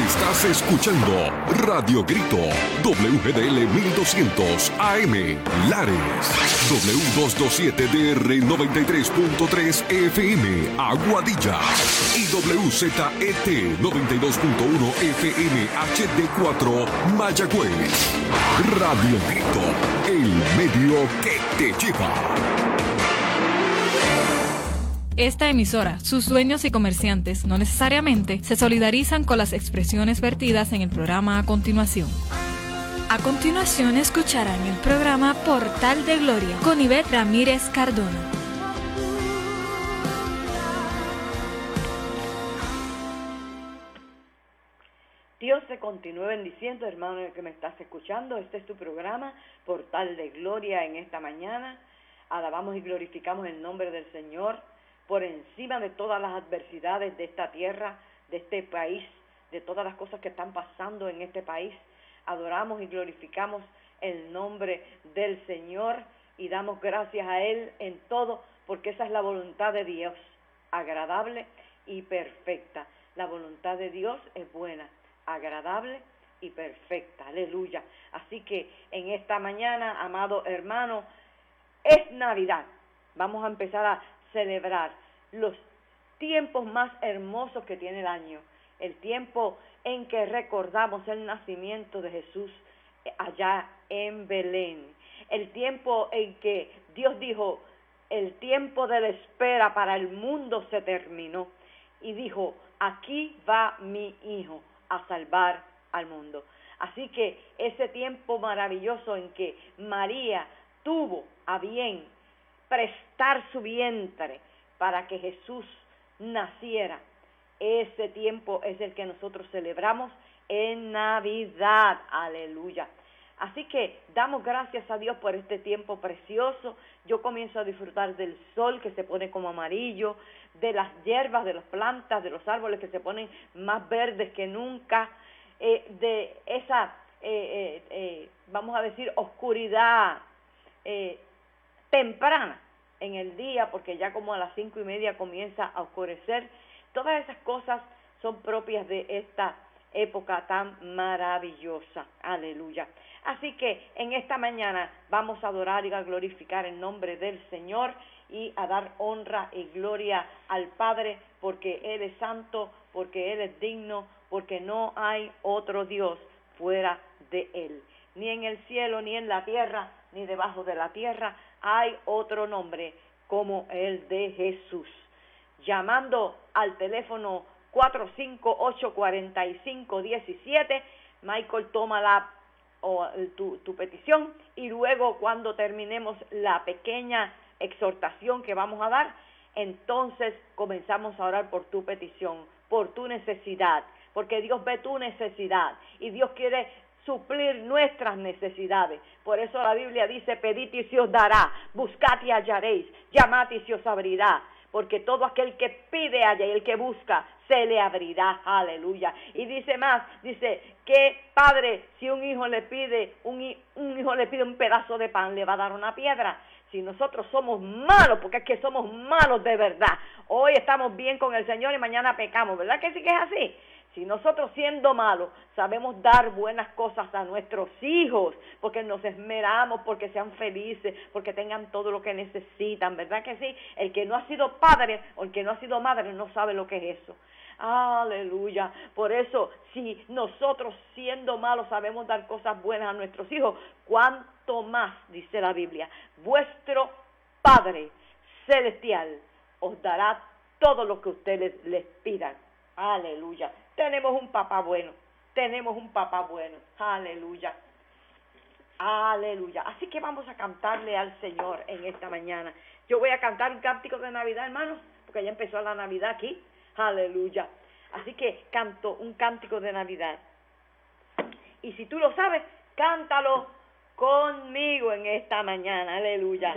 Estás escuchando Radio Grito, WGDL 1200 AM, Lares, W227DR 93.3 FM, Aguadilla, y WZET 92.1 FM HD4, Mayagüez. Radio Grito, el medio que te lleva. Esta emisora, sus dueños y comerciantes no necesariamente se solidarizan con las expresiones vertidas en el programa a continuación. A continuación escucharán el programa Portal de Gloria con Ivette Ramírez Cardona. Dios te continúe bendiciendo, hermano que me estás escuchando. Este es tu programa, Portal de Gloria, en esta mañana. Alabamos y glorificamos el nombre del Señor por encima de todas las adversidades de esta tierra, de este país, de todas las cosas que están pasando en este país. Adoramos y glorificamos el nombre del Señor y damos gracias a Él en todo, porque esa es la voluntad de Dios, agradable y perfecta. La voluntad de Dios es buena, agradable y perfecta, aleluya. Así que en esta mañana, amado hermano, es Navidad. Vamos a empezar a celebrar los tiempos más hermosos que tiene el año, el tiempo en que recordamos el nacimiento de Jesús allá en Belén, el tiempo en que Dios dijo, el tiempo de la espera para el mundo se terminó, y dijo, aquí va mi hijo a salvar al mundo. Así que ese tiempo maravilloso en que María tuvo a bien prestar su vientre para que Jesús naciera, ese tiempo es el que nosotros celebramos en Navidad, aleluya. Así que damos gracias a Dios por este tiempo precioso. Yo comienzo a disfrutar del sol que se pone como amarillo, de las hierbas, de las plantas, de los árboles que se ponen más verdes que nunca, de esa, vamos a decir, oscuridad temprana en el día, porque ya como a las 5:30 comienza a oscurecer. Todas esas cosas son propias de esta época tan maravillosa, aleluya. Así que en esta mañana vamos a adorar y a glorificar el nombre del Señor y a dar honra y gloria al Padre, porque Él es santo, porque Él es digno, porque no hay otro Dios fuera de Él. Ni en el cielo, ni en la tierra, ni debajo de la tierra hay otro nombre como el de Jesús. Llamando al teléfono 458-4517, Michael toma tu petición, y luego cuando terminemos la pequeña exhortación que vamos a dar, entonces comenzamos a orar por tu petición, por tu necesidad, porque Dios ve tu necesidad y Dios quiere suplir nuestras necesidades. Por eso la Biblia dice, pedid y se os dará, buscad y hallaréis, llamad y se os abrirá, porque todo aquel que pide halla y el que busca se le abrirá, aleluya. Y dice más, dice, ¿qué padre si un hijo le pide un pedazo de pan, le va a dar una piedra? Si nosotros somos malos, porque es que somos malos de verdad, hoy estamos bien con el Señor y mañana pecamos, ¿verdad que sí que es así? Si nosotros siendo malos sabemos dar buenas cosas a nuestros hijos, porque nos esmeramos, porque sean felices, porque tengan todo lo que necesitan, ¿verdad que sí? El que no ha sido padre o el que no ha sido madre no sabe lo que es eso. Aleluya. Por eso, si nosotros siendo malos sabemos dar cosas buenas a nuestros hijos, cuánto más, dice la Biblia, vuestro Padre Celestial os dará todo lo que ustedes les pidan. Aleluya. Tenemos un papá bueno, aleluya, aleluya. Así que vamos a cantarle al Señor en esta mañana. Yo voy a cantar un cántico de Navidad, hermanos, porque ya empezó la Navidad aquí, aleluya. Así que canto un cántico de Navidad. Y si tú lo sabes, cántalo conmigo en esta mañana, aleluya.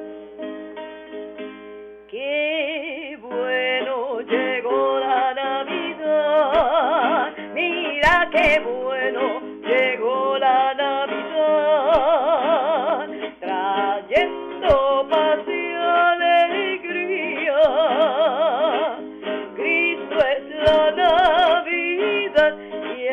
Qué bueno llegó la Navidad, mira qué bueno llegó la Navidad, trayendo paz y alegría. Cristo es la Navidad y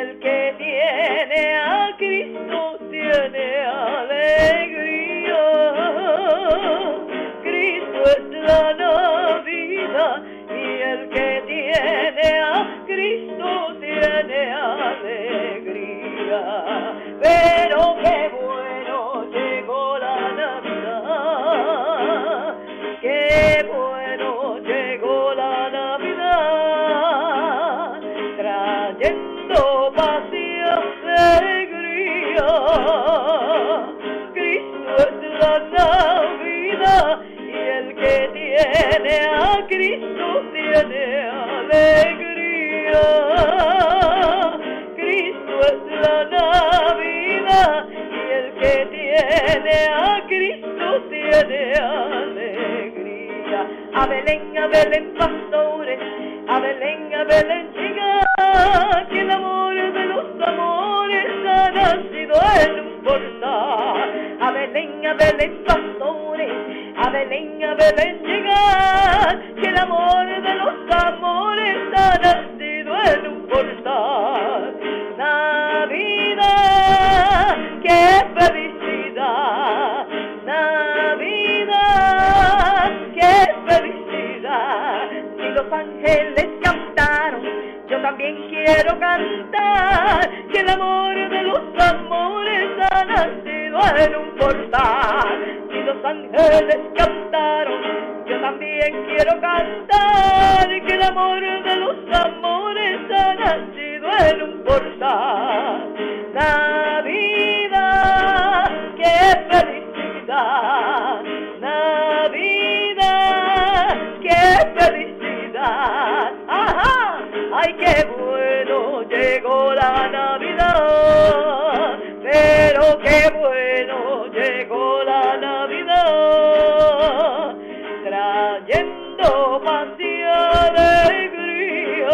tiene a Cristo tiene alegría. Cristo es la Navidad y el que tiene a Cristo tiene alegría. A Belén, pastores, a Belén, llega, que el amor de los amores ha nacido en un portal. A Belén, pastores, a Belén, llega, que el amor de los amores ha nacido en un portal. Navidad, qué felicidad, Navidad, qué felicidad. Si los ángeles cantaron, yo también quiero cantar, que el amor de los amores ha nacido en un portal. Si los ángeles cantaron, yo también quiero cantar, que el amor de los amores ha nacido en un portal. Navidad, qué felicidad, Navidad, qué felicidad. ¡Ajá! ¡Ay, qué bueno! Llegó la Navidad, pero qué bueno llegó la Navidad, trayendo paz y alegría.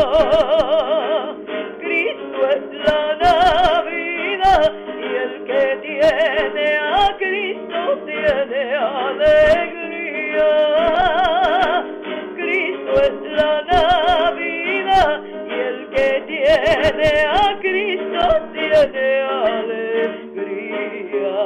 Cristo es la Navidad y el que tiene a Cristo tiene alegría. Cristo es la Navidad y el que tiene a Cristo tiene alegría.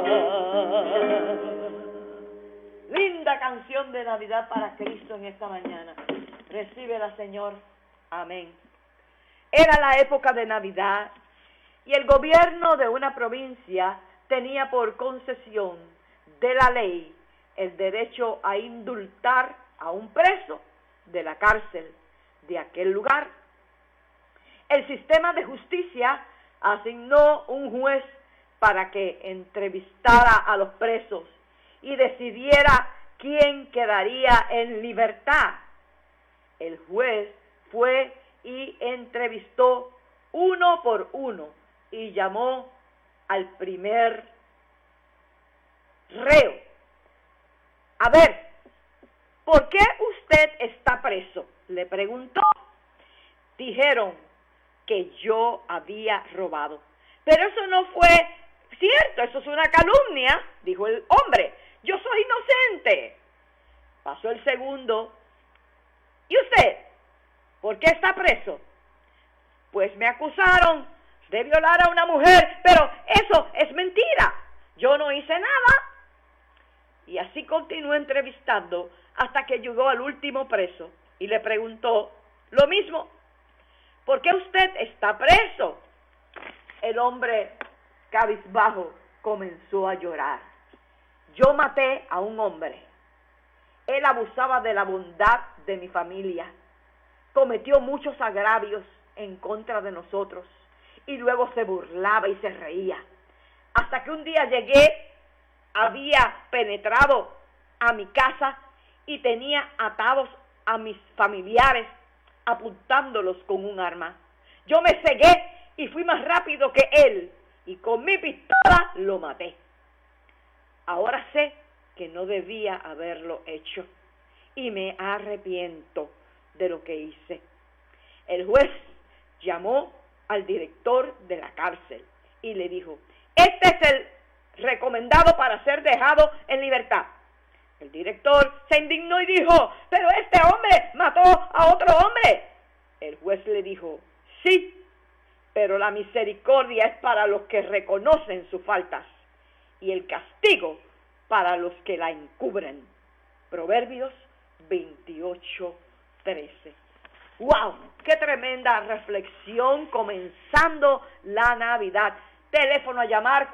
Linda canción de Navidad para Cristo en esta mañana. Recíbela, Señor. Amén. Era la época de Navidad y el gobierno de una provincia tenía por concesión de la ley el derecho a indultar a un preso de la cárcel de aquel lugar. El sistema de justicia asignó un juez para que entrevistara a los presos y decidiera quién quedaría en libertad. El juez fue y entrevistó uno por uno y llamó al primer reo. A ver, ¿por qué usted está preso?, le preguntó. Dijeron que yo había robado. Pero eso no fue cierto, eso es una calumnia, dijo el hombre. Yo soy inocente. Pasó el segundo. ¿Y usted? ¿Por qué está preso? Pues me acusaron de violar a una mujer, pero eso es mentira. Yo no hice nada. Y así continuó entrevistando hasta que llegó al último preso y le preguntó lo mismo. ¿Por qué usted está preso? El hombre, cabizbajo, comenzó a llorar. Yo maté a un hombre. Él abusaba de la bondad de mi familia. Cometió muchos agravios en contra de nosotros y luego se burlaba y se reía. Hasta que un día llegué, había penetrado a mi casa y tenía atados a mis familiares, apuntándolos con un arma. Yo me cegué y fui más rápido que él y con mi pistola lo maté. Ahora sé que no debía haberlo hecho y me arrepiento de lo que hice. El juez llamó al director de la cárcel y le dijo: este es el recomendado para ser dejado en libertad. El director se indignó y dijo: pero este hombre mató a otro hombre. El juez le dijo: sí, pero la misericordia es para los que reconocen sus faltas y el castigo para los que la encubren. Proverbios 28:13. ¡Wow! ¡Qué tremenda reflexión comenzando la Navidad! Teléfono a llamar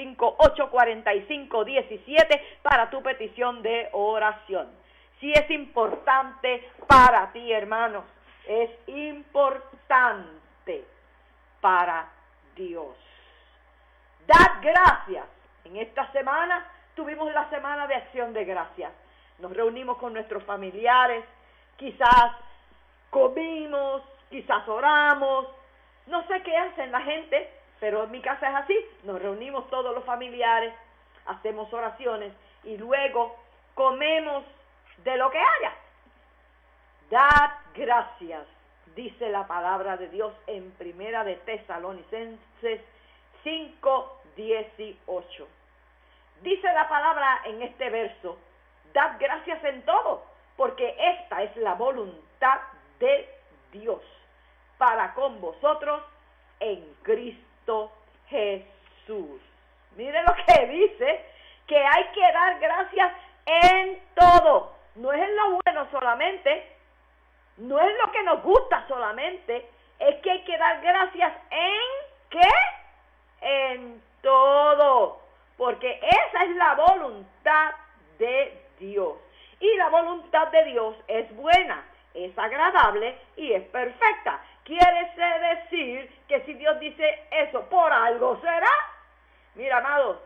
458-4517 para tu petición de oración. Si es importante para ti, hermanos, es importante para Dios. Dad gracias. En esta semana tuvimos la semana de acción de gracias. Nos reunimos con nuestros familiares quizás comimos, quizás oramos, no sé qué hacen la gente, pero en mi casa es así, nos reunimos todos los familiares, hacemos oraciones y luego comemos de lo que haya. Dad gracias, dice la palabra de Dios en Primera de Tesalonicenses 5:18. Dice la palabra en este verso, dad gracias en todo, porque esta es la voluntad de Dios para con vosotros en Cristo Jesús. Mire lo que dice, que hay que dar gracias en todo. No es en lo bueno solamente, no es lo que nos gusta solamente, es que hay que dar gracias en ¿qué? En todo, porque esa es la voluntad de Dios. Y la voluntad de Dios es buena, es agradable y es perfecta. Quiere decir que si Dios dice eso, por algo será. Mira, amados,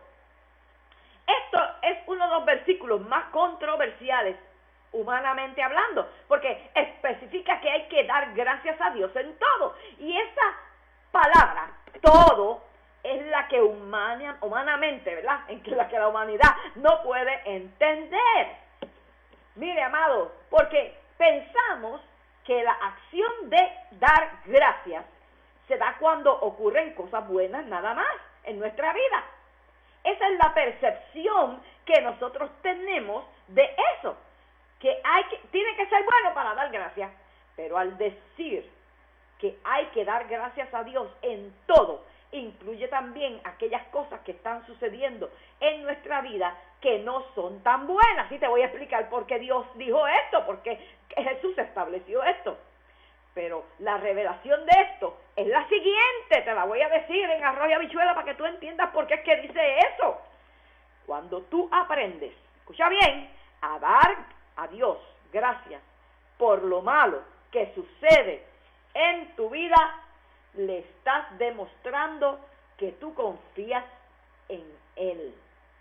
esto es uno de los versículos más controversiales, humanamente hablando, porque especifica que hay que dar gracias a Dios en todo. Y esa palabra, todo, es la que humanamente, ¿verdad? En la que la humanidad no puede entender. Mire, amados, porque pensamos que la acción de dar gracias se da cuando ocurren cosas buenas nada más en nuestra vida. Esa es la percepción que nosotros tenemos de eso, que tiene que ser bueno para dar gracias, pero al decir que hay que dar gracias a Dios en todo, incluye también aquellas cosas que están sucediendo en nuestra vida que no son tan buenas. Y te voy a explicar por qué Dios dijo esto, porque Jesús estableció esto. Pero la revelación de esto es la siguiente, te la voy a decir en arroz y habichuela para que tú entiendas por qué es que dice eso. Cuando tú aprendes, escucha bien, a dar a Dios gracias por lo malo que sucede en tu vida, le estás demostrando que tú confías en Él.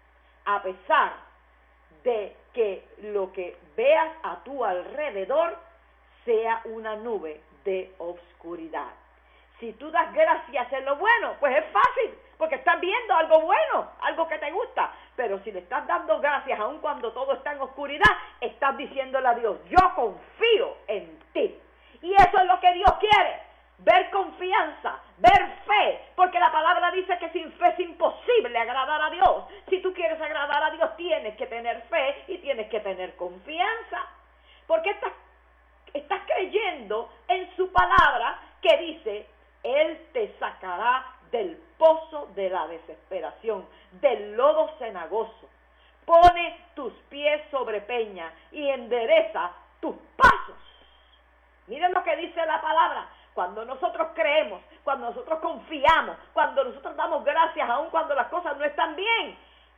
A pesar de que lo que veas a tu alrededor sea una nube de oscuridad. Si tú das gracias en lo bueno, pues es fácil, porque estás viendo algo bueno, algo que te gusta. Pero si le estás dando gracias aun cuando todo está en oscuridad, estás diciéndole a Dios, yo confío en ti. Y eso es lo que Dios quiere, ver confianza, ver fe, porque la palabra dice que sin fe es imposible agradar a Dios. Si tú quieres agradar a Dios, tienes que tener fe y tienes que tener confianza, porque estás creyendo en su palabra que dice, Él te sacará del pozo de la desesperación, del lodo cenagoso, pone tus pies sobre peña y endereza tus pasos. Miren lo que dice la palabra. Cuando nosotros creemos, cuando nosotros confiamos, cuando nosotros damos gracias aun cuando las cosas no están bien,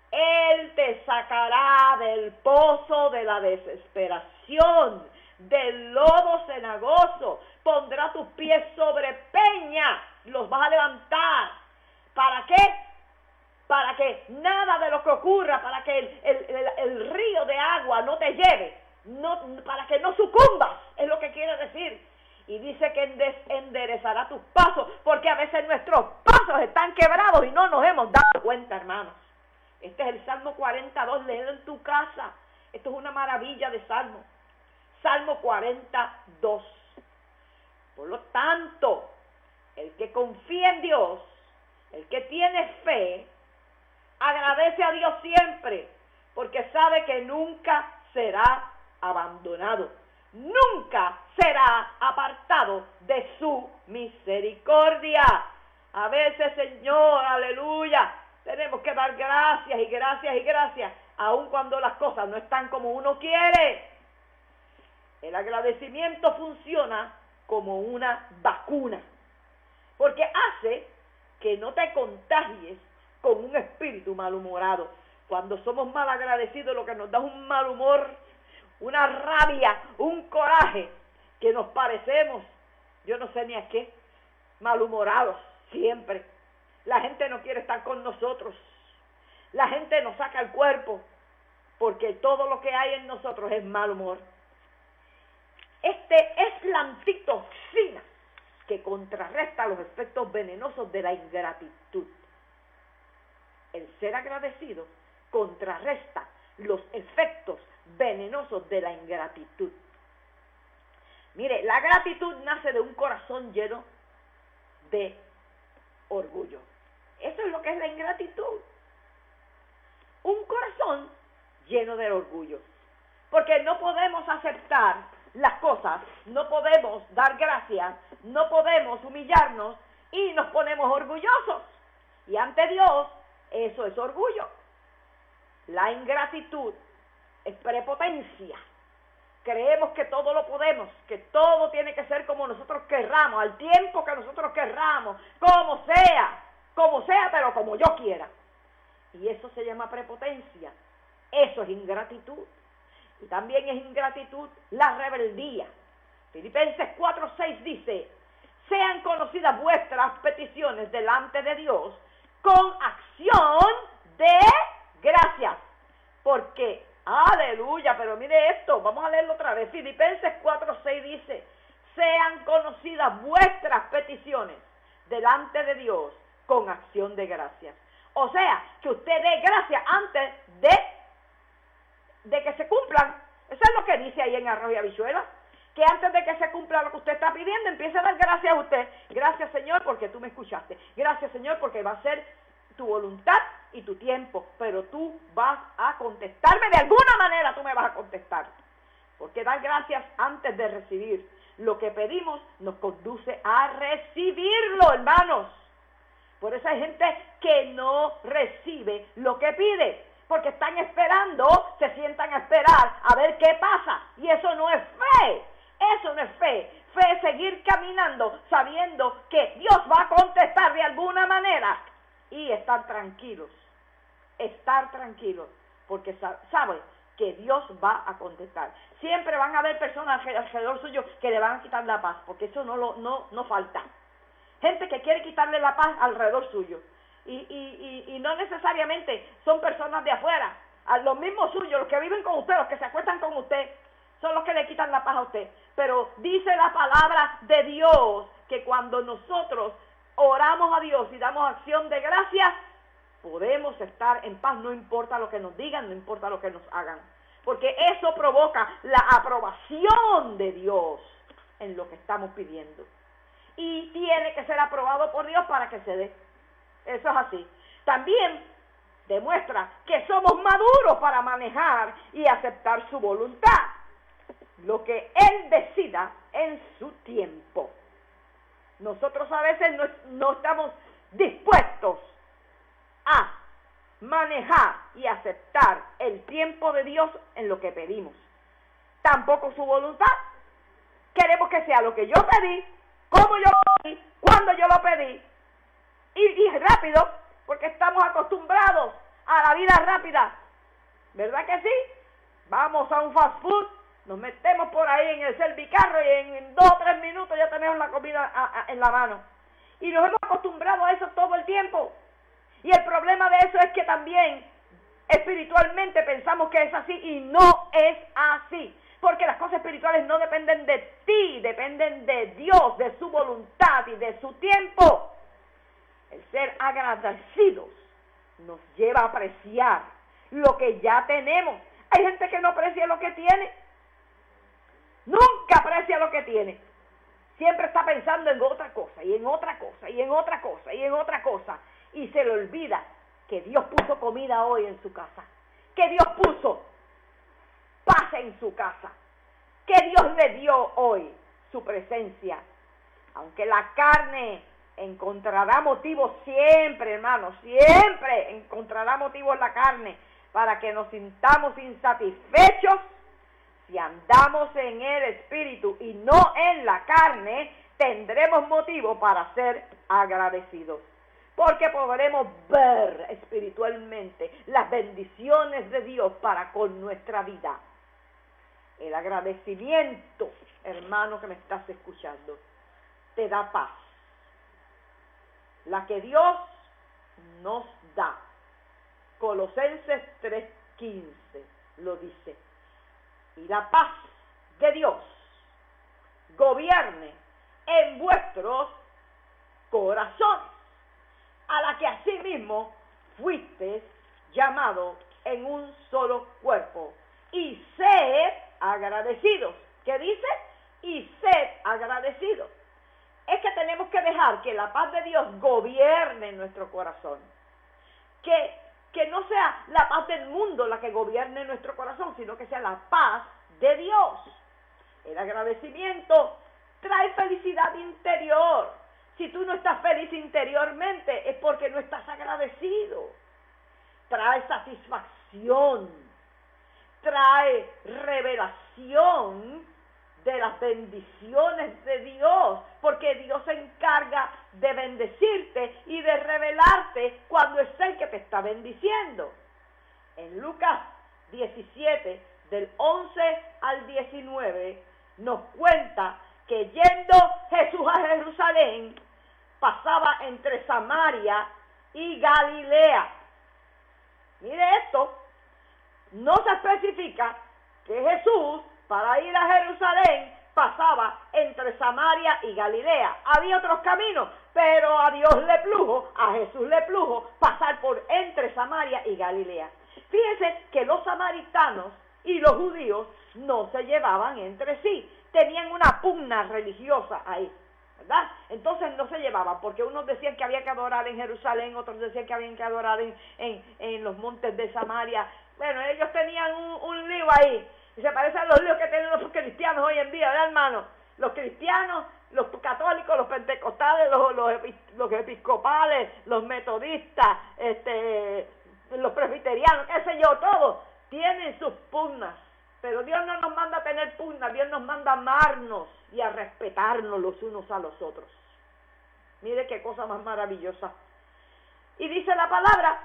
Él te sacará del pozo de la desesperación, del lodo cenagoso, pondrá tus pies sobre peña, los vas a levantar. ¿Para qué? Para que nada de lo que ocurra, para que el río de agua no te lleve, para que no sucumbas, es lo que quiere decir. Y dice que enderezará tus pasos, porque a veces nuestros pasos están quebrados y no nos hemos dado cuenta, hermanos. Este es el Salmo 42, léelo en tu casa. Esto es una maravilla de Salmo. Salmo 42. Por lo tanto, el que confía en Dios, el que tiene fe, agradece a Dios siempre, porque sabe que nunca será abandonado, nunca será apartado de su misericordia. A veces, Señor, aleluya, tenemos que dar gracias y gracias y gracias, aun cuando las cosas no están como uno quiere. El agradecimiento funciona como una vacuna, porque hace que no te contagies con un espíritu malhumorado. Cuando somos mal agradecidos, lo que nos da es un mal humor, una rabia, un coraje, que nos parecemos, yo no sé ni a qué, malhumorados siempre. La gente no quiere estar con nosotros, la gente nos saca el cuerpo, porque todo lo que hay en nosotros es mal humor. Este es la antitoxina que contrarresta los efectos venenosos de la ingratitud. El ser agradecido contrarresta los efectos venenosos de la ingratitud. Mire, la gratitud nace de un corazón lleno de orgullo. Eso es lo que es la ingratitud. Un corazón lleno de orgullo. Porque no podemos aceptar las cosas, no podemos dar gracias, no podemos humillarnos y nos ponemos orgullosos. Y ante Dios, eso es orgullo. La ingratitud es prepotencia. Creemos que todo lo podemos, que todo tiene que ser como nosotros querramos, al tiempo que nosotros querramos, como sea, pero como yo quiera. Y eso se llama prepotencia. Eso es ingratitud. Y también es ingratitud la rebeldía. Filipenses 4:6 dice: sean conocidas vuestras peticiones delante de Dios con acción de gracias. Porque, aleluya, pero mire esto, vamos a leerlo otra vez. Filipenses 4:6 dice: sean conocidas vuestras peticiones delante de Dios con acción de gracias. O sea, que usted dé gracias antes de que se cumplan. Eso es lo que dice ahí en Arroz y Habichuelas, que antes de que se cumpla lo que usted está pidiendo, empiece a dar gracias a usted. Gracias, Señor, porque tú me escuchaste. Gracias, Señor, porque va a ser tu voluntad y tu tiempo, pero tú vas a contestarme de alguna manera, tú me vas a contestar. Porque dar gracias antes de recibir lo que pedimos nos conduce a recibirlo, hermanos. Por eso hay gente que no recibe lo que pide, porque están esperando, se sientan a esperar a ver qué pasa. Y eso no es fe, eso no es fe. Fe es seguir caminando sabiendo que Dios va a contestar de alguna manera y estar tranquilos, porque sabe que Dios va a contestar. Siempre van a haber personas alrededor suyo que le van a quitar la paz, porque eso no falta. Gente que quiere quitarle la paz alrededor suyo. Y no necesariamente son personas de afuera. A los mismos suyos, los que viven con usted, los que se acuestan con usted, son los que le quitan la paz a usted. Pero dice la palabra de Dios que cuando nosotros oramos a Dios y damos acción de gracias, podemos estar en paz, no importa lo que nos digan, no importa lo que nos hagan. Porque eso provoca la aprobación de Dios en lo que estamos pidiendo. Y tiene que ser aprobado por Dios para que se dé. Eso es así. También demuestra que somos maduros para manejar y aceptar su voluntad. Lo que Él decida en su tiempo. Nosotros a veces no estamos dispuestos a manejar y aceptar el tiempo de Dios en lo que pedimos. Tampoco su voluntad. Queremos que sea lo que yo pedí, como yo lo pedí, cuando yo lo pedí. Y rápido, porque estamos acostumbrados a la vida rápida. ¿Verdad que sí? Vamos a un fast food, nos metemos por ahí en el servicarro y en 2 o 3 minutos ya tenemos la comida en la mano. Y nos hemos acostumbrado a eso todo el tiempo. Y el problema de eso es que también espiritualmente pensamos que es así y no es así. Porque las cosas espirituales no dependen de ti, dependen de Dios, de su voluntad y de su tiempo. El ser agradecidos nos lleva a apreciar lo que ya tenemos. Hay gente que no aprecia lo que tiene. Nunca aprecia lo que tiene. Siempre está pensando en otra cosa, y en otra cosa, y en otra cosa, y en otra cosa. Y se le olvida que Dios puso comida hoy en su casa. Que Dios puso paz en su casa. Que Dios le dio hoy su presencia. Aunque la carne encontrará motivos siempre, hermanos, siempre encontrará motivos la carne para que nos sintamos insatisfechos. Si andamos en el espíritu y no en la carne, tendremos motivo para ser agradecidos. Porque podremos ver espiritualmente las bendiciones de Dios para con nuestra vida. El agradecimiento, hermano que me estás escuchando, te da paz. La que Dios nos da. Colosenses 3:15 lo dice. Y la paz de Dios, gobierne en vuestros corazones, a la que asimismo fuisteis llamados en un solo cuerpo, y sed agradecidos. ¿Qué dice? Y sed agradecidos. Es que tenemos que dejar que la paz de Dios gobierne en nuestro corazón. Que no sea la paz del mundo la que gobierne en nuestro corazón, sino que sea la paz de Dios. El agradecimiento trae felicidad interior. Si tú no estás feliz interiormente es porque no estás agradecido. Trae satisfacción, trae revelación de las bendiciones de Dios, porque Dios se encarga de bendecirte y de revelarte cuando es Él que te está bendiciendo. En Lucas 17, del 11 al 19, nos cuenta que yendo Jesús a Jerusalén, pasaba entre Samaria y Galilea. Mire esto, no se especifica que Jesús, para ir a Jerusalén, pasaba entre Samaria y Galilea. Había otros caminos, pero a Dios le plugo, a Jesús le plugo pasar por entre Samaria y Galilea. Fíjense que los samaritanos y los judíos no se llevaban entre sí, tenían una pugna religiosa ahí, ¿verdad? Entonces no se llevaban, porque unos decían que había que adorar en Jerusalén, otros decían que había que adorar en los montes de Samaria. Bueno, ellos tenían un lío ahí, y se parece a los líos que tienen los cristianos hoy en día, ¿verdad, hermano? Los cristianos, los católicos, los pentecostales, los episcopales, los metodistas, los presbiterianos, qué sé yo, todos tienen sus pugnas. Pero Dios no nos manda a tener pugnas, Dios nos manda a amarnos y a respetarnos los unos a los otros. Mire qué cosa más maravillosa. Y dice la palabra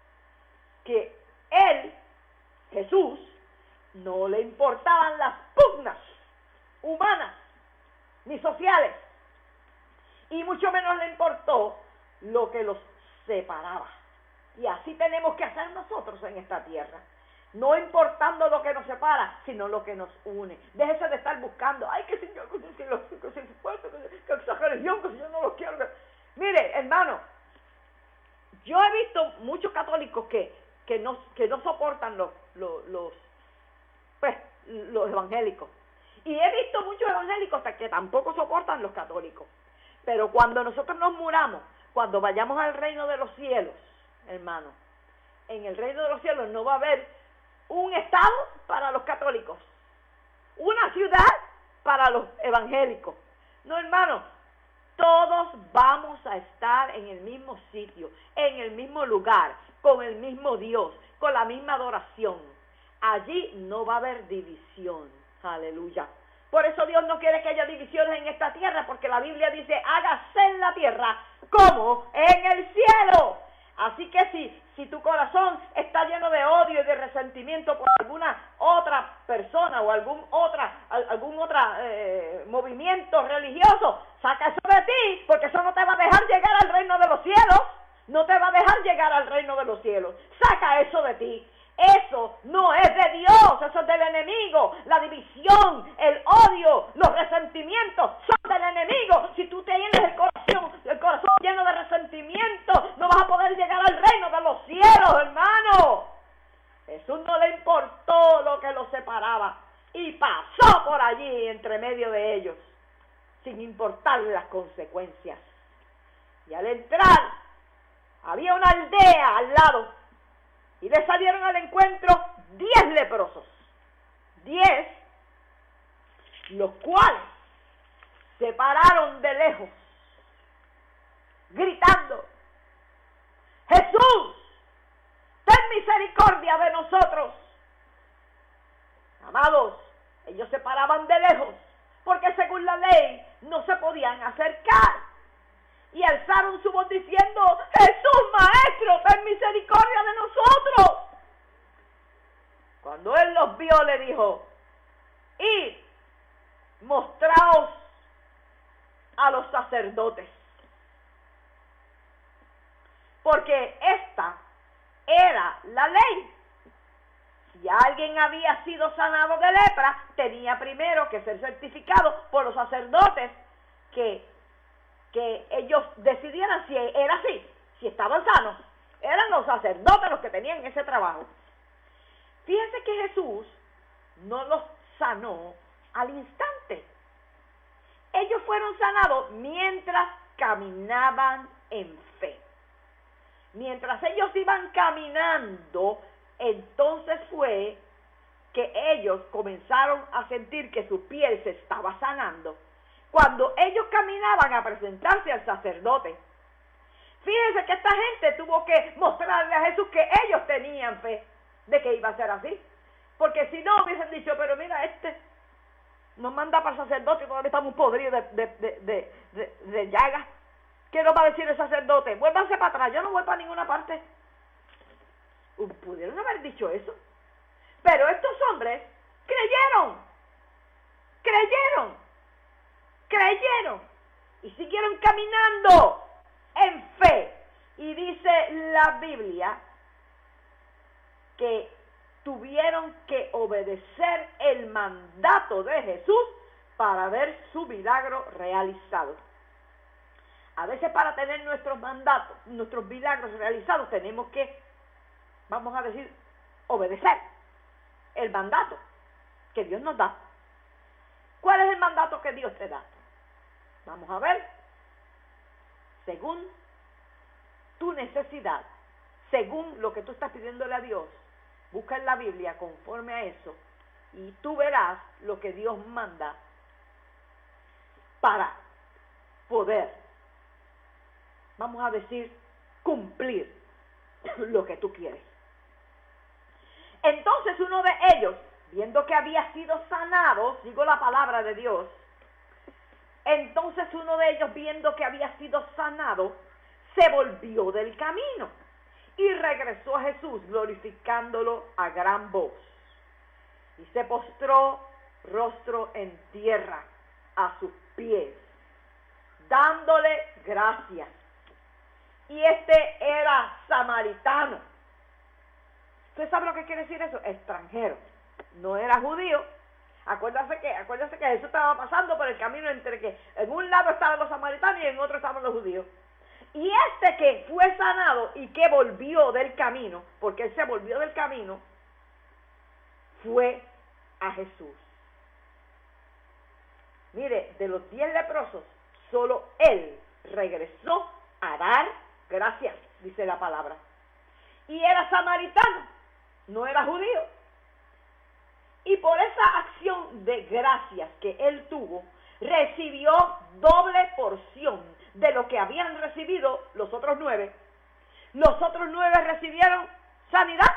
que Él, Jesús, no le importaban las pugnas humanas ni sociales, y mucho menos le importó lo que los separaba. Y así tenemos que hacer nosotros en esta tierra, no importando lo que nos separa, sino lo que nos une. Déjese de estar buscando, ay, que si yo, que esa religión, que si yo no los quiero. Mire, hermano, yo he visto muchos católicos que no soportan los evangélicos. Y he visto muchos evangélicos que tampoco soportan los católicos. Pero cuando nosotros nos muramos, cuando vayamos al reino de los cielos, hermano, en el reino de los cielos no va a haber un estado para los católicos, una ciudad para los evangélicos. No, hermano, todos vamos a estar en el mismo sitio, en el mismo lugar, con el mismo Dios, con la misma adoración. Allí no va a haber división. Aleluya. Por eso Dios no quiere que haya divisiones en esta tierra, porque la Biblia dice, hágase en la tierra como en el cielo. Así que si tu corazón está lleno de odio y de resentimiento por alguna otra persona o algún otro movimiento religioso, saca eso de ti, porque eso no te va a dejar llegar al reino de los cielos. No te va a dejar llegar al reino de los cielos. Saca eso de ti. Eso no es de Dios, eso es del enemigo. La división, el odio, los resentimientos son del enemigo. Si tú tienes el corazón lleno de resentimiento, no vas a poder llegar al reino de los cielos, hermano. Jesús no le importó lo que los separaba y pasó por allí entre medio de ellos, sin importarle las consecuencias. Y al entrar, había una aldea al lado, y le salieron al encuentro 10 leprosos, 10, los cuales se pararon de lejos, gritando, Jesús, ten misericordia de nosotros. Amados, ellos se paraban de lejos, porque según la ley no se podían acercar. Y alzaron su voz diciendo, Jesús, Maestro, ten misericordia de nosotros. Cuando Él los vio, le dijo, id, mostraos a los sacerdotes. Porque esta era la ley. si alguien había sido sanado de lepra, tenía primero que ser certificado por los sacerdotes que ellos decidieran si era así, si estaban sanos. Eran los sacerdotes los que tenían ese trabajo. Fíjense que Jesús no los sanó al instante. Ellos fueron sanados mientras caminaban en fe. Mientras ellos iban caminando, entonces fue que ellos comenzaron a sentir que su piel se estaba sanando. Cuando ellos caminaban a presentarse al sacerdote. Fíjense que esta gente tuvo que mostrarle a Jesús que ellos tenían fe de que iba a ser así. Porque si no hubiesen dicho, pero mira, nos manda para el sacerdote y todavía estamos podridos de llagas. ¿Qué nos va a decir el sacerdote? Vuélvanse para atrás, yo no voy para ninguna parte. Pudieron haber dicho eso. Pero estos hombres creyeron y siguieron caminando en fe. Y dice la Biblia que tuvieron que obedecer el mandato de Jesús para ver su milagro realizado. A veces para tener nuestros mandatos, nuestros milagros realizados, tenemos que, vamos a decir, obedecer el mandato que Dios nos da. ¿Cuál es el mandato que Dios te da? Vamos a ver, según tu necesidad, según lo que tú estás pidiéndole a Dios, busca en la Biblia conforme a eso y tú verás lo que Dios manda para poder, vamos a decir, cumplir lo que tú quieres. Entonces uno de ellos, viendo que había sido sanado, digo la palabra de Dios, entonces uno de ellos, viendo que había sido sanado, se volvió del camino y regresó a Jesús, glorificándolo a gran voz. Y se postró rostro en tierra a sus pies, dándole gracias. Y era samaritano. ¿Usted sabe lo que quiere decir eso? Extranjero. No era judío. Acuérdense que Jesús estaba pasando por el camino entre que en un lado estaban los samaritanos y en otro estaban los judíos. Y que fue sanado y que volvió del camino, porque él se volvió del camino, fue a Jesús. Mire, de los 10 leprosos, solo él regresó a dar gracias, dice la palabra. Y era samaritano, no era judío. Y por esa acción de gracias que él tuvo, recibió doble porción de lo que habían recibido los otros 9. Los otros 9 recibieron sanidad,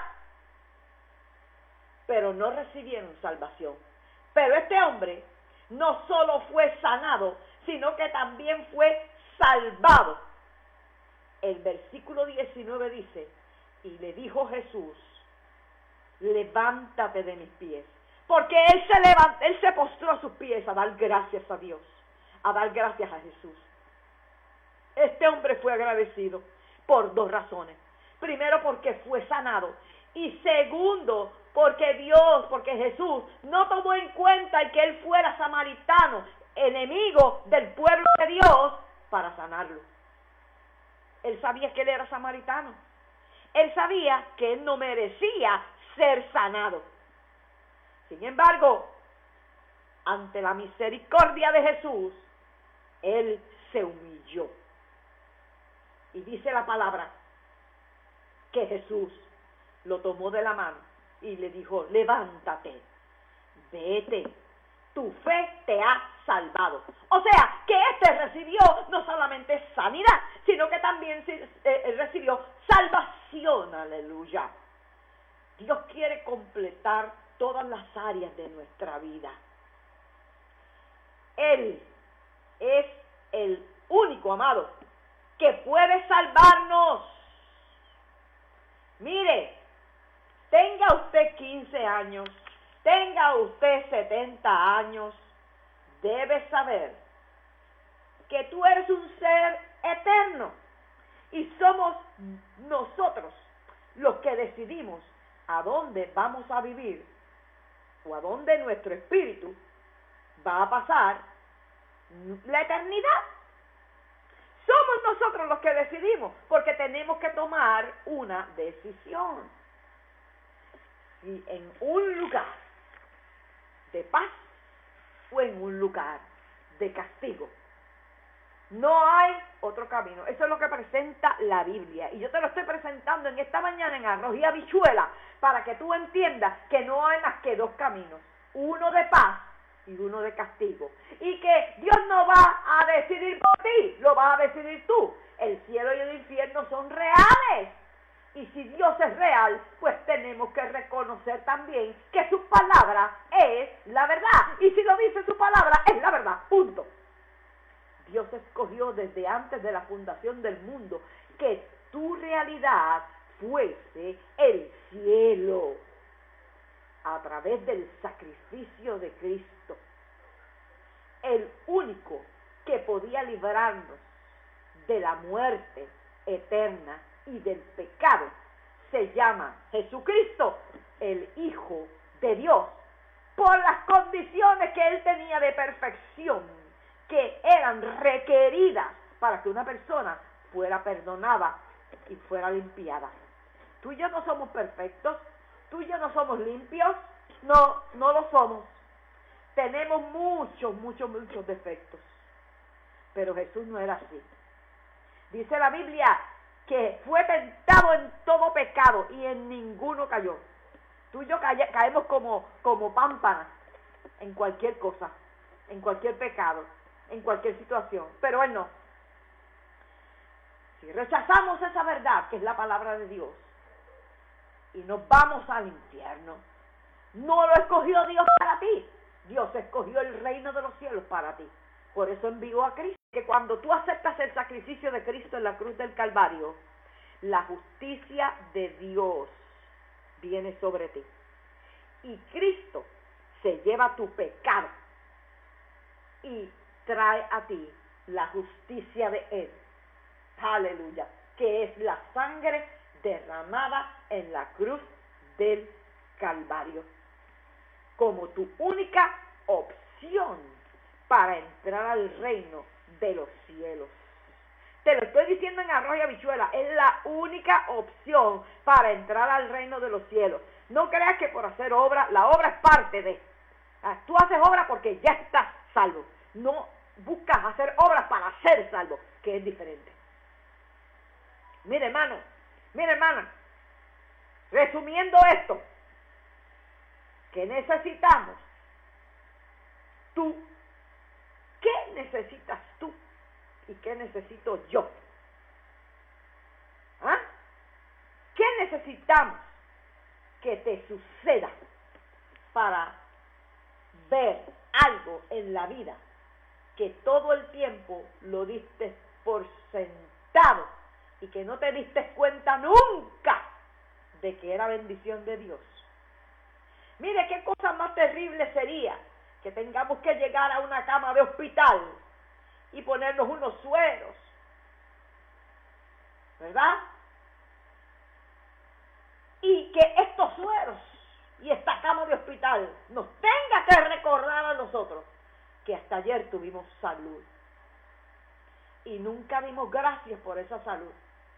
pero no recibieron salvación. Pero este hombre no solo fue sanado, sino que también fue salvado. El versículo 19 dice, y le dijo Jesús, levántate de mis pies. Porque él se postró a sus pies a dar gracias a Dios, a dar gracias a Jesús. Este hombre fue agradecido por 2 razones. Primero, porque fue sanado. Y segundo, porque Jesús no tomó en cuenta el que él fuera samaritano, enemigo del pueblo de Dios, para sanarlo. Él sabía que él era samaritano. Él sabía que él no merecía ser sanado. Sin embargo, ante la misericordia de Jesús, él se humilló. Y dice la palabra que Jesús lo tomó de la mano y le dijo, levántate, vete, tu fe te ha salvado. O sea, que recibió no solamente sanidad, sino que también recibió salvación, aleluya. Dios quiere completar todas las áreas de nuestra vida. Él es el único, amado, que puede salvarnos. Mire, tenga usted 15 años, tenga usted 70 años, debe saber que tú eres un ser eterno y somos nosotros los que decidimos a dónde vamos a vivir o a dónde nuestro espíritu va a pasar la eternidad. Somos nosotros los que decidimos, porque tenemos que tomar una decisión. Si en un lugar de paz o en un lugar de castigo. No hay otro camino. Eso es lo que presenta la Biblia. Y yo te lo estoy presentando en esta mañana en Arroz y Habichuela para que tú entiendas que no hay más que dos caminos. Uno de paz y uno de castigo. Y que Dios no va a decidir por ti, lo vas a decidir tú. El cielo y el infierno son reales. Y si Dios es real, pues tenemos que reconocer también que su palabra es la verdad. Y si lo dice su palabra, es la verdad. Punto. Dios escogió desde antes de la fundación del mundo que tu realidad fuese el cielo a través del sacrificio de Cristo, el único que podía librarnos de la muerte eterna y del pecado. Se llama Jesucristo, el Hijo de Dios, por las condiciones que Él tenía de perfección, que eran requeridas para que una persona fuera perdonada y fuera limpiada. Tú y yo no somos perfectos, tú y yo no somos limpios, no lo somos. Tenemos muchos defectos, pero Jesús no era así. Dice la Biblia que fue tentado en todo pecado y en ninguno cayó. Tú y yo caemos como pámpanas en cualquier cosa, en cualquier pecado, en cualquier situación, pero Él no. Si rechazamos esa verdad, que es la palabra de Dios, y nos vamos al infierno, no lo escogió Dios para ti. Dios escogió el reino de los cielos para ti. Por eso envió a Cristo. Que cuando tú aceptas el sacrificio de Cristo en la cruz del Calvario, la justicia de Dios viene sobre ti. Y Cristo se lleva tu pecado y trae a ti la justicia de Él. Aleluya. Que es la sangre derramada en la cruz del Calvario. Como tu única opción para entrar al reino de los cielos. Te lo estoy diciendo en Arroz y Habichuela, es la única opción para entrar al reino de los cielos. No creas que por hacer obra, la obra es parte de. Tú haces obra porque ya estás salvo. No buscas hacer obras para ser salvo, que es diferente. Mira, hermano, mira, hermana, resumiendo esto, ¿qué necesitamos? Tú, ¿qué necesitas tú? ¿Y qué necesito yo? ¿Ah? ¿Qué necesitamos que te suceda para ver algo en la vida que todo el tiempo lo diste por sentado y que no te diste cuenta nunca de que era bendición de Dios? Mire qué cosa más terrible sería que tengamos que llegar a una cama de hospital y ponernos unos sueros, ¿verdad? Y que estos sueros y esta cama de hospital nos tenga que recordar a nosotros que hasta ayer tuvimos salud y nunca dimos gracias por esa salud.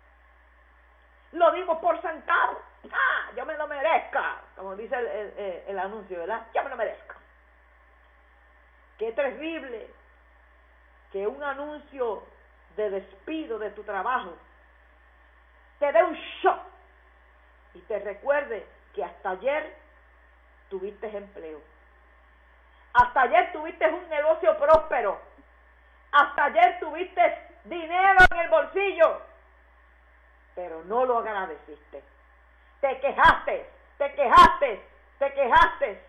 Lo dimos por sentado. Yo me lo merezco, como dice el anuncio, ¿verdad? Yo me lo merezco. Qué terrible que un anuncio de despido de tu trabajo te dé un shock y te recuerde que hasta ayer tuviste empleo. Hasta ayer tuviste un negocio próspero. Hasta ayer tuviste dinero en el bolsillo, pero no lo agradeciste. Te quejaste, te quejaste, te quejaste.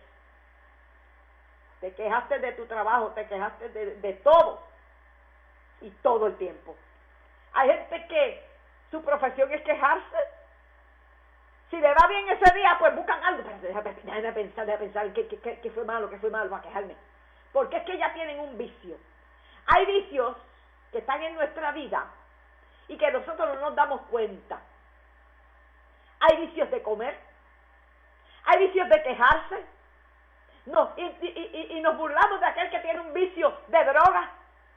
Te quejaste de tu trabajo, te quejaste de todo. Y todo el tiempo. Hay gente que su profesión es quejarse. Si le va bien ese día, pues buscan algo. Pero déjame pensar que fue malo para quejarme. Porque es que ya tienen un vicio. Hay vicios que están en nuestra vida y que nosotros no nos damos cuenta. Hay vicios de comer, Hay vicios de quejarse. No, y nos burlamos de aquel que tiene un vicio de droga.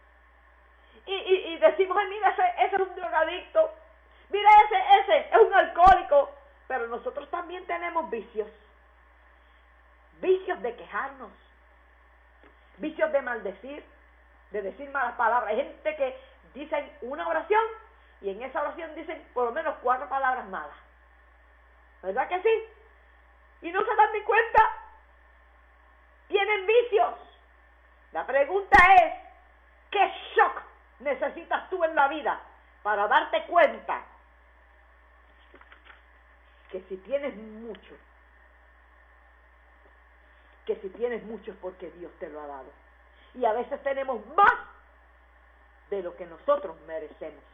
Y decimos, ay, mira, ese es un drogadicto. Mira, ese es un alcohólico. Pero nosotros también tenemos vicios. Vicios de quejarnos. Vicios de maldecir, de decir malas palabras. Hay gente que dicen una oración y en esa oración dicen por lo menos 4 palabras malas. ¿Verdad que sí? Y no se dan ni cuenta. Tienen vicios. La pregunta es, ¿qué shock necesitas tú en la vida para darte cuenta que si tienes mucho es porque Dios te lo ha dado? Y a veces tenemos más de lo que nosotros merecemos.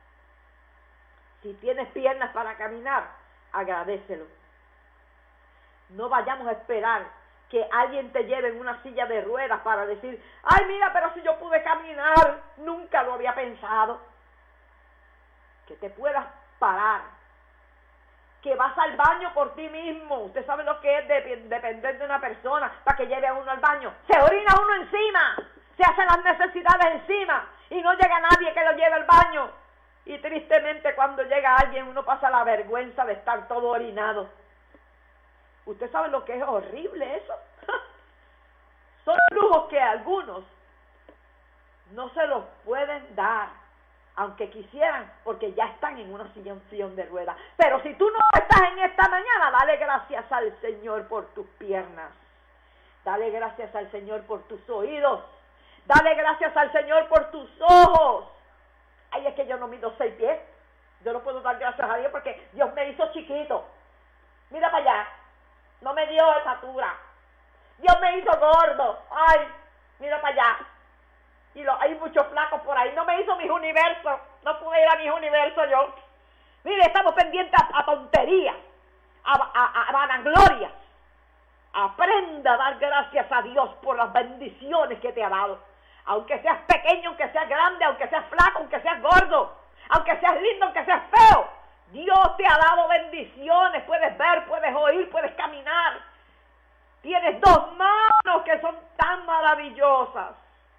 Si tienes piernas para caminar, agradécelo. No vayamos a esperar que alguien te lleve en una silla de ruedas para decir, ay, mira, pero si yo pude caminar, nunca lo había pensado. Que te puedas parar, que vas al baño por ti mismo. Usted sabe lo que es depender de una persona para que lleve a uno al baño. Se orina uno encima, se hacen las necesidades encima y no llega nadie que lo lleve al baño. Y tristemente cuando llega alguien uno pasa la vergüenza de estar todo orinado. ¿Usted sabe lo que es horrible eso? Son lujos que algunos no se los pueden dar, aunque quisieran, porque ya están en un sillón de ruedas. Pero si tú no estás en esta mañana, dale gracias al Señor por tus piernas. Dale gracias al Señor por tus oídos. Dale gracias al Señor por tus ojos. Ay, es que yo no mido 6 pies. Yo no puedo dar gracias a Dios porque Dios me hizo chiquito. Mira para allá. No me dio estatura. Dios me hizo gordo. Ay, mira para allá. Y hay muchos flacos por ahí. No me hizo mis universos. No pude ir a mis universos yo. Mire, estamos pendientes a tonterías, a vanaglorias. Aprenda a dar gracias a Dios por las bendiciones que te ha dado. Aunque seas pequeño, aunque seas grande, aunque seas flaco, aunque seas gordo, aunque seas lindo, aunque seas feo. Dios te ha dado bendiciones. Puedes ver, puedes oír, puedes caminar. Tienes 2 manos que son tan maravillosas.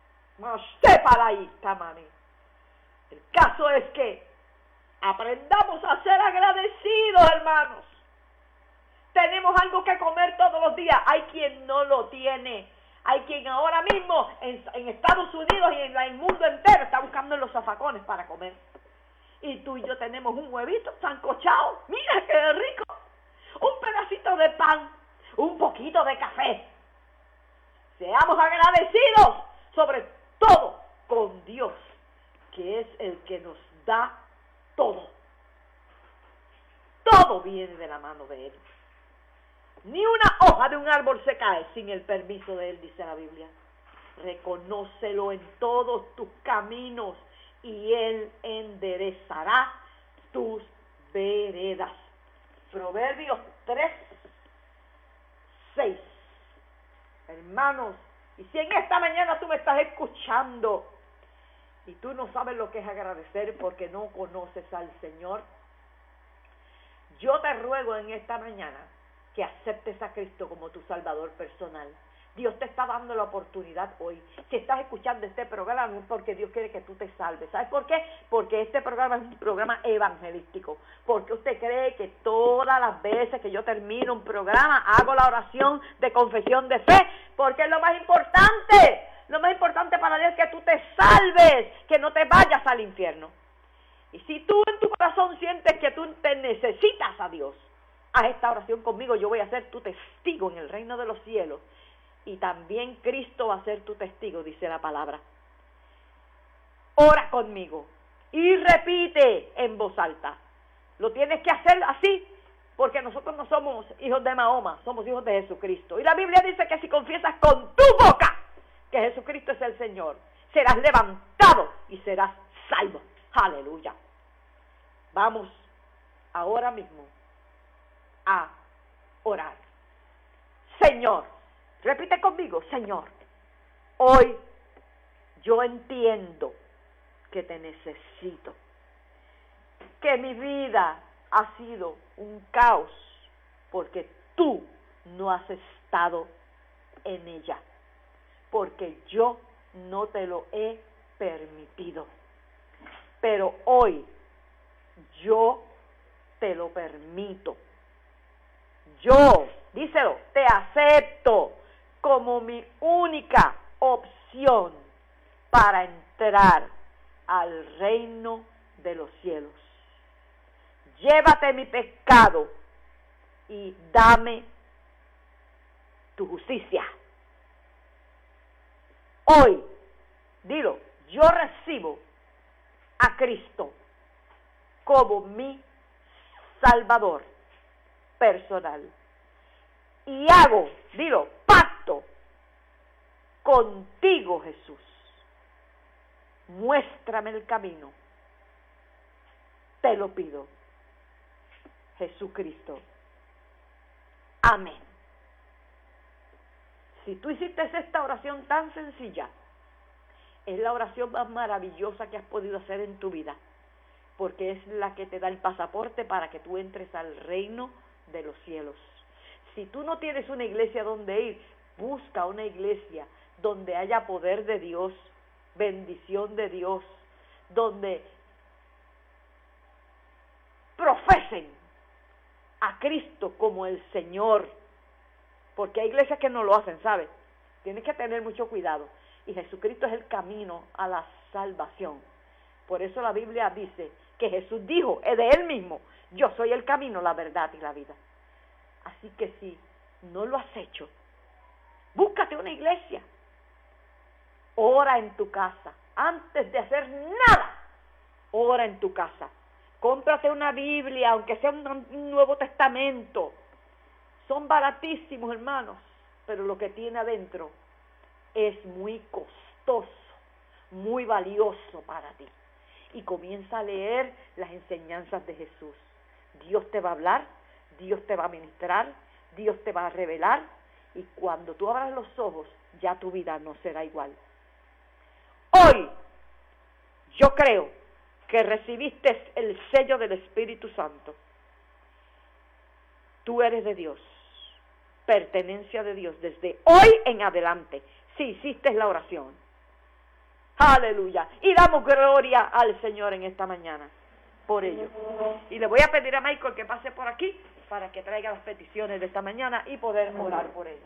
El caso es que aprendamos a ser agradecidos, hermanos. Tenemos algo que comer todos los días. Hay quien no lo tiene. Hay quien ahora mismo en Estados Unidos y en el mundo entero está buscando en los zafacones para comer. Y tú y yo tenemos un huevito sancochado. Mira qué rico. Un pedacito de pan. Un poquito de café. Seamos agradecidos, sobre todo con Dios, que es el que nos da todo. Todo viene de la mano de Él. Ni una hoja de un árbol se cae sin el permiso de Él, dice la Biblia. Reconócelo en todos tus caminos y Él enderezará tus veredas. Proverbios 3:6. Hermanos, y si en esta mañana tú me estás escuchando y tú no sabes lo que es agradecer porque no conoces al Señor, yo te ruego en esta mañana que aceptes a Cristo como tu Salvador personal. Dios te está dando la oportunidad hoy. Si estás escuchando este programa es porque Dios quiere que tú te salves. ¿Sabes por qué? Porque este programa es un programa evangelístico. Porque usted cree que todas las veces que yo termino un programa hago la oración de confesión de fe. Porque es lo más importante. Lo más importante para Dios es que tú te salves, que no te vayas al infierno. Y si tú en tu corazón sientes que tú te necesitas a Dios, haz esta oración conmigo. Yo voy a ser tu testigo en el reino de los cielos. Y también Cristo va a ser tu testigo, dice la palabra. Ora conmigo y repite en voz alta. Lo tienes que hacer así, porque nosotros no somos hijos de Mahoma, somos hijos de Jesucristo. Y la Biblia dice que si confiesas con tu boca que Jesucristo es el Señor, serás levantado y serás salvo. Aleluya. Vamos ahora mismo a orar. Señor, repite conmigo, Señor, hoy yo entiendo que te necesito, que mi vida ha sido un caos porque tú no has estado en ella, porque yo no te lo he permitido. Pero hoy yo te lo permito. Yo, díselo, te acepto como mi única opción para entrar al reino de los cielos. Llévate mi pecado y dame tu justicia. Hoy, dilo, yo recibo a Cristo como mi Salvador personal. Y hago, dilo, pacto contigo, Jesús. Muéstrame el camino. Te lo pido, Jesucristo. Amén. Si tú hiciste esta oración tan sencilla, es la oración más maravillosa que has podido hacer en tu vida, porque es la que te da el pasaporte para que tú entres al reino de los cielos. Si tú no tienes una iglesia donde ir, busca una iglesia donde haya poder de Dios, bendición de Dios, donde profesen a Cristo como el Señor, porque hay iglesias que no lo hacen, ¿sabes? Tienes que tener mucho cuidado, y Jesucristo es el camino a la salvación. Por eso la Biblia dice que Jesús dijo, es de Él mismo, yo soy el camino, la verdad y la vida. Así que si no lo has hecho, búscate una iglesia, ora en tu casa, antes de hacer nada, ora en tu casa, cómprate una Biblia, aunque sea un Nuevo Testamento, son baratísimos, hermanos, pero lo que tiene adentro es muy costoso, muy valioso para ti. Y comienza a leer las enseñanzas de Jesús. Dios te va a hablar, Dios te va a ministrar, Dios te va a revelar, y cuando tú abras los ojos, ya tu vida no será igual. Hoy, yo creo que recibiste el sello del Espíritu Santo. Tú eres de Dios, pertenencia de Dios desde hoy en adelante, si hiciste la oración. Aleluya. Y damos gloria al Señor en esta mañana por ello. Y le voy a pedir a Michael que pase por aquí para que traiga las peticiones de esta mañana y poder orar por ellas.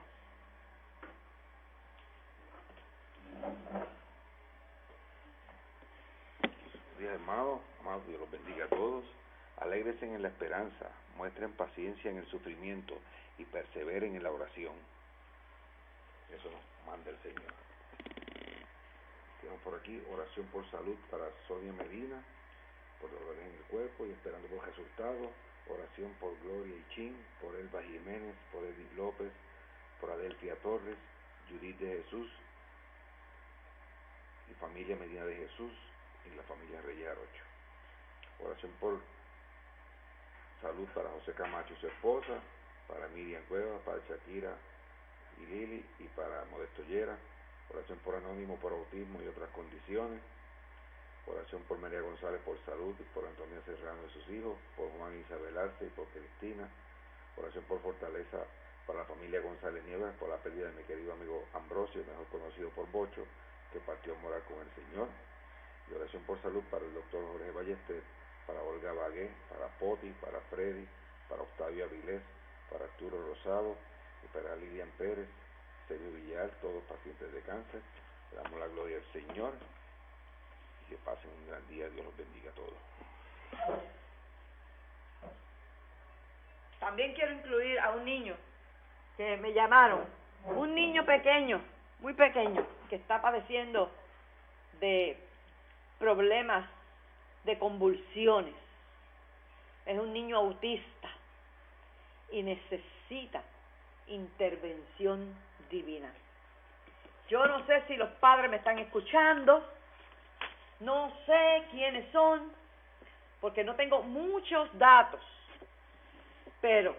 Días, hermanos, amados, Dios los bendiga a todos. Alégrense en la esperanza, muestren paciencia en el sufrimiento y perseveren en la oración. Eso nos manda el Señor. Tenemos por aquí oración por salud para Sonia Medina, por dolores en el cuerpo y esperando por resultados. Oración por Gloria Ichín, por Elba Jiménez, por Edith López, por Adelfia Torres, Judith de Jesús y familia Medina de Jesús y la familia Reyes Arocho. Oración por salud para José Camacho y su esposa, para Miriam Cuevas, para Shakira y Lili y para Modesto Llera. Oración por Anónimo por autismo y otras condiciones. Oración por María González por salud y por Antonia Serrano y sus hijos, por Juan Isabel Arce y por Cristina. Oración por fortaleza para la familia González Nieves por la pérdida de mi querido amigo Ambrosio, mejor conocido por Bocho, que partió a morar con el Señor. Y oración por salud para el doctor Jorge Ballester, para Olga Bagué, para Poti, para Freddy, para Octavio Avilés, para Arturo Rosado y para Lilian Pérez, Sergio Villar, todos pacientes de cáncer. Le damos la gloria al Señor y que pasen un gran día. Dios los bendiga a todos. También quiero incluir a un niño que me llamaron, un niño pequeño, muy pequeño, que está padeciendo de problemas de convulsiones. Es un niño autista y necesita intervención divina. Yo no sé si los padres me están escuchando, no sé quiénes son, porque no tengo muchos datos, pero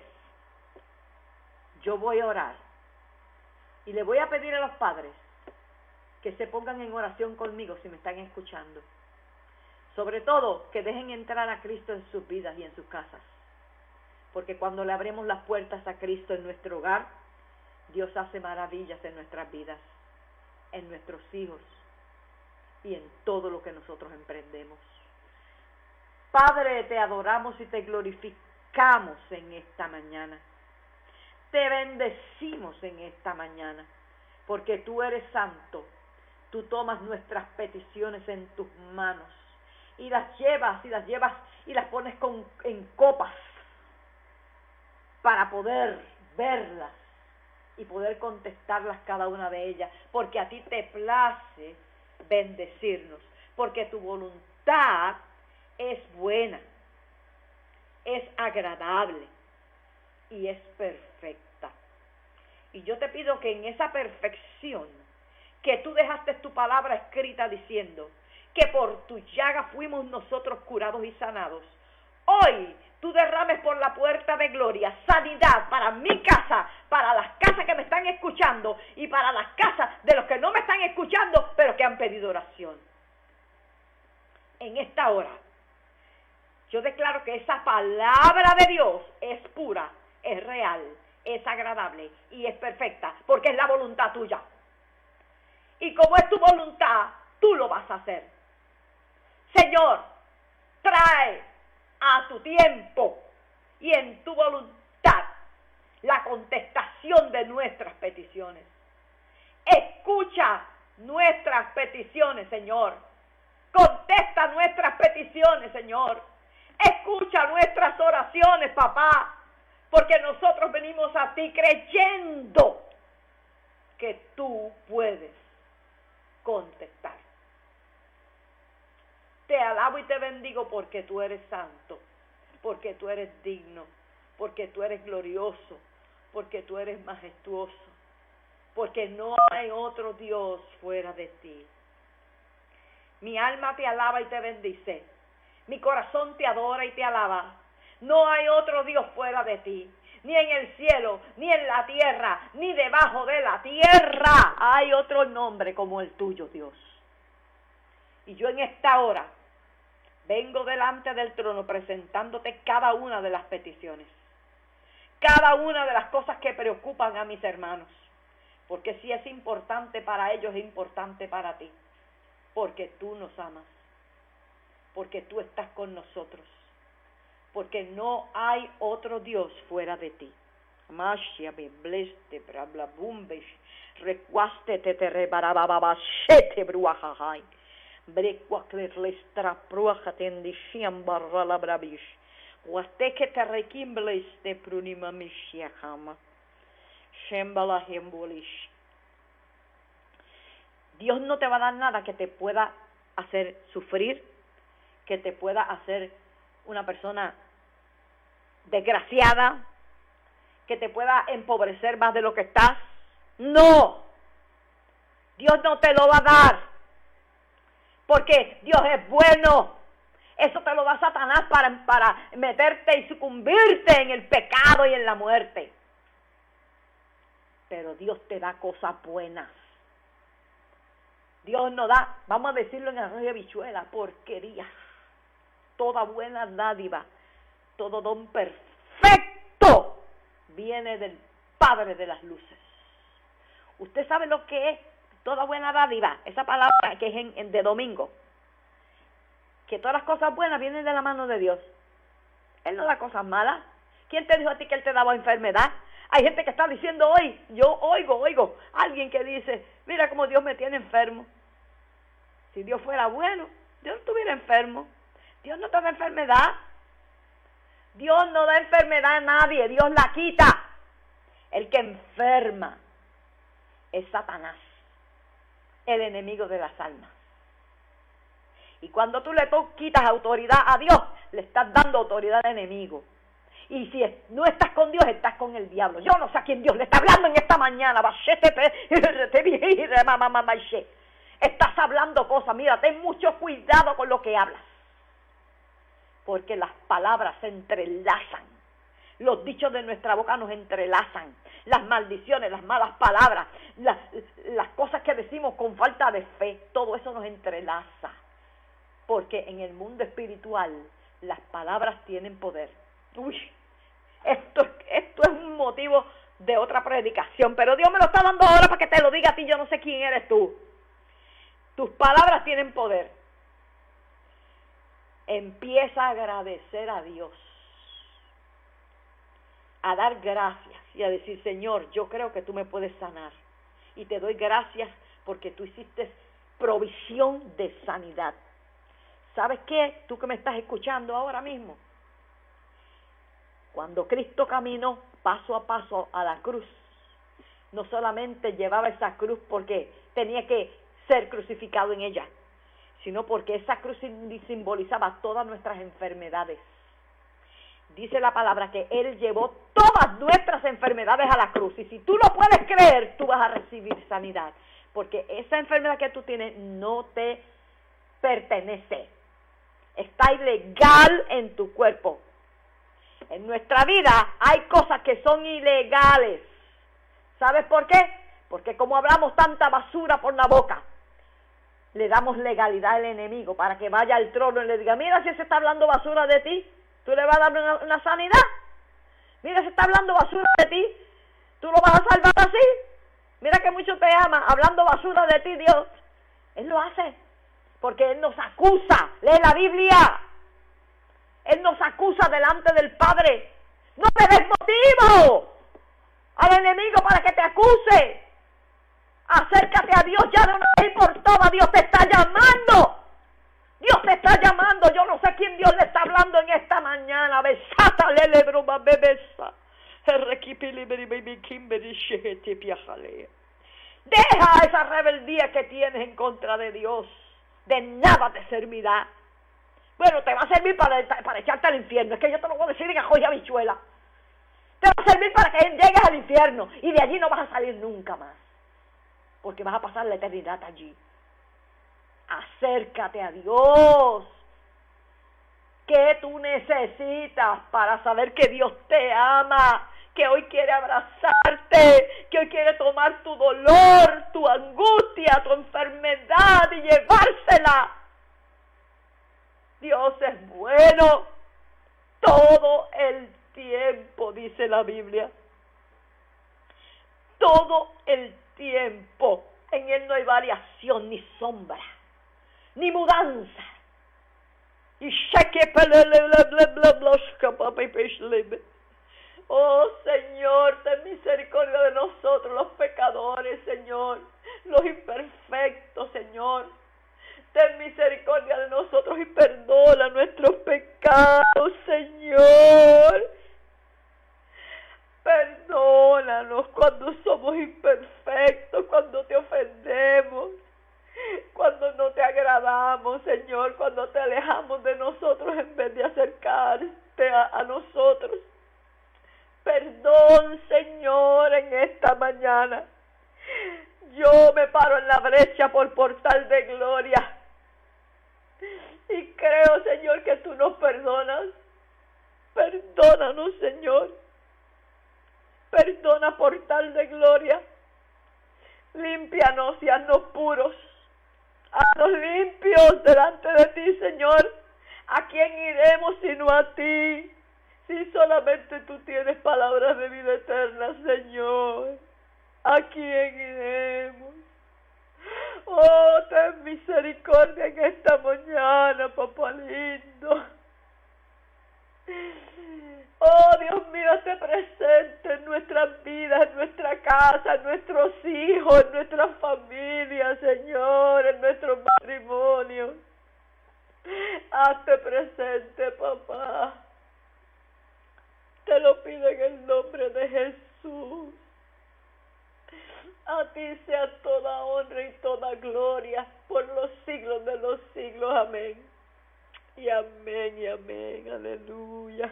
yo voy a orar y le voy a pedir a los padres que se pongan en oración conmigo si me están escuchando. Sobre todo, que dejen entrar a Cristo en sus vidas y en sus casas, Porque cuando le abrimos las puertas a Cristo en nuestro hogar, Dios hace maravillas en nuestras vidas, en nuestros hijos y en todo lo que nosotros emprendemos. Padre, te adoramos y te glorificamos en esta mañana. Te bendecimos en esta mañana, porque tú eres santo. Tú tomas nuestras peticiones en tus manos y las llevas y las pones en copas para poder verlas y poder contestarlas cada una de ellas, porque a ti te place bendecirnos, porque tu voluntad es buena, es agradable y es perfecta. Y yo te pido que en esa perfección que tú dejaste tu palabra escrita diciendo que por tu llaga fuimos nosotros curados y sanados, hoy tú derrames por la puerta de gloria sanidad para mi casa, para las casas que me están escuchando y para las casas de los que no me están escuchando, pero que han pedido oración. En esta hora, yo declaro que esa palabra de Dios es pura, es real, es agradable y es perfecta, porque es la voluntad tuya. Y como es tu voluntad, tú lo vas a hacer. Señor, trae a tu tiempo y en tu voluntad la contestación de nuestras peticiones. Escucha nuestras peticiones, Señor. Contesta nuestras peticiones, Señor. Escucha nuestras oraciones, papá, porque nosotros venimos a ti creyendo que tú puedes contestar. Te alabo y te bendigo porque tú eres santo, porque tú eres digno, porque tú eres glorioso, porque tú eres majestuoso, porque no hay otro Dios fuera de ti. Mi alma te alaba y te bendice. Mi corazón te adora y te alaba. No hay otro Dios fuera de ti. Ni en el cielo, ni en la tierra, ni debajo de la tierra hay otro nombre como el tuyo, Dios. Y yo en esta hora vengo delante del trono presentándote cada una de las peticiones, cada una de las cosas que preocupan a mis hermanos, porque si es importante para ellos, es importante para ti, porque tú nos amas, porque tú estás con nosotros, porque no hay otro Dios fuera de ti. Mashia bibleste brabla bumbesh requaste te rebarababashete bruajahai brequaclerlestra pruajatendishiam barra la brabish huaste que te requimbleste prunima mishiahama shembala hembolish. Dios no te va a dar nada que te pueda hacer sufrir, que te pueda hacer una persona desgraciada, que te pueda empobrecer más de lo que estás. No, Dios no te lo va a dar, porque Dios es bueno. Eso te lo da Satanás para meterte y sucumbirte en el pecado y en la muerte. Pero Dios te da cosas buenas. Dios nos da, vamos a decirlo en arroyo de habichuela, porquería. Toda buena dádiva, todo don perfecto viene del Padre de las luces. Usted sabe lo que es toda buena dádiva, esa palabra que es de domingo, que todas las cosas buenas vienen de la mano de Dios. Él no da cosas malas. ¿Quién te dijo a ti que Él te daba enfermedad? Hay gente que está diciendo hoy, yo oigo, alguien que dice, mira cómo Dios me tiene enfermo. Si Dios fuera bueno, Dios no estuviera enfermo. Dios no te da enfermedad. Dios no da enfermedad a nadie, Dios la quita. El que enferma es Satanás, el enemigo de las almas. Y cuando tú le quitas autoridad a Dios, le estás dando autoridad al enemigo. Y si no estás con Dios, estás con el diablo. Yo no sé a quién Dios le está hablando en esta mañana. Estás hablando cosas. Mira, ten mucho cuidado con lo que hablas, porque las palabras se entrelazan. Los dichos de nuestra boca nos entrelazan. Las maldiciones, las malas palabras, las cosas que decimos con falta de fe, todo eso nos entrelaza. Porque en el mundo espiritual las palabras tienen poder. esto es un motivo de otra predicación, pero Dios me lo está dando ahora para que te lo diga a ti. Yo no sé quién eres tú. Tus palabras tienen poder. Empieza a agradecer a Dios, a dar gracias y a decir: Señor, yo creo que tú me puedes sanar y te doy gracias porque tú hiciste provisión de sanidad. ¿Sabes qué? Tú que me estás escuchando ahora mismo, cuando Cristo caminó paso a paso a la cruz, no solamente llevaba esa cruz porque tenía que ser crucificado en ella, sino porque esa cruz simbolizaba todas nuestras enfermedades. Dice la palabra que Él llevó todas nuestras enfermedades a la cruz, y si tú lo puedes creer, tú vas a recibir sanidad, porque esa enfermedad que tú tienes no te pertenece, está ilegal en tu cuerpo. En nuestra vida hay cosas que son ilegales. ¿Sabes por qué? Porque como hablamos tanta basura por la boca, le damos legalidad al enemigo para que vaya al trono y le diga: mira, si se está hablando basura de ti, ¿tú le vas a dar una sanidad? Mira, se está hablando basura de ti, ¿tú lo vas a salvar así? Mira que mucho te ama, hablando basura de ti, Dios. Él lo hace porque Él nos acusa. Lee la Biblia. Él nos acusa delante del Padre. No te des motivo al enemigo para que te acuse. Acércate a Dios ya de una vez por todas. Dios te está llamando. Dios te está llamando. Yo no sé quién Dios le está hablando en esta mañana. Besata lele broma bebesa. Deja esa rebeldía que tienes en contra de Dios. De nada te servirá. Bueno, te va a servir para echarte al infierno. Es que yo te lo voy a decir en ajo y habichuela. Te va a servir para que llegues al infierno y de allí no vas a salir nunca más, porque vas a pasar la eternidad allí. Acércate a Dios. ¿Qué tú necesitas para saber que Dios te ama? Que hoy quiere abrazarte, que hoy quiere tomar tu dolor, tu angustia, tu enfermedad y llevársela. Dios es bueno todo el tiempo, dice la Biblia. Todo el tiempo. En Él no hay variación, ni sombra, ni mudanza. Oh Señor, ten misericordia de nosotros, los pecadores, Señor, los imperfectos, Señor. Ten misericordia de nosotros y perdona nuestros pecados, Señor. Perdónanos cuando somos imperfectos, cuando te ofendemos, cuando no te agradamos, Señor, cuando te alejamos de nosotros en vez de acercarte a nosotros. Perdón, Señor, en esta mañana. Yo me paro en la brecha por Portal de Gloria y creo, Señor, que tú nos perdonas. Perdónanos, Señor. Perdona, Portal de Gloria. Límpianos y haznos puros. Haznos limpios delante de ti, Señor. ¿A quién iremos sino a ti? Si solamente tú tienes palabras de vida eterna, Señor. ¿A quién iremos? Oh, ten misericordia en esta mañana, papá lindo. Oh, Dios mío, hazte presente en nuestras vidas, en nuestra casa, en nuestros hijos, en nuestras familias, Señor, en nuestros matrimonios. Hazte presente, papá. Te lo pido en el nombre de Jesús. A ti sea toda honra y toda gloria por los siglos de los siglos. Amén. Y amén, y amén. Aleluya.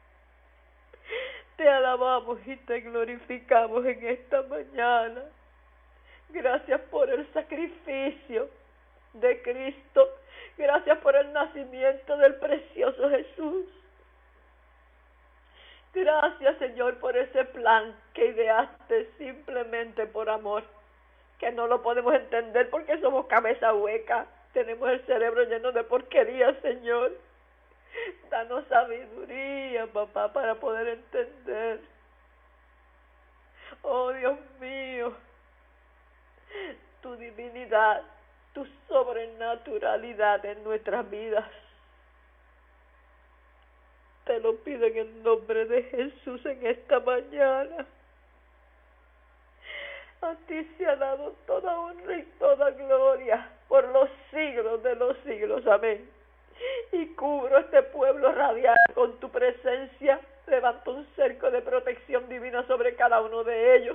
Te alabamos y te glorificamos en esta mañana. Gracias por el sacrificio de Cristo. Gracias por el nacimiento del precioso Jesús. Gracias, Señor, por ese plan que ideaste simplemente por amor, que no lo podemos entender porque somos cabeza hueca, tenemos el cerebro lleno de porquería, Señor. Danos sabiduría, papá, para poder entender. Oh, Dios mío, tu divinidad, tu sobrenaturalidad en nuestras vidas. Te lo pido en el nombre de Jesús en esta mañana. A ti se ha dado toda honra y toda gloria por los siglos de los siglos. Amén. Y cubro este pueblo radial con tu presencia. Levanto un cerco de protección divina sobre cada uno de ellos.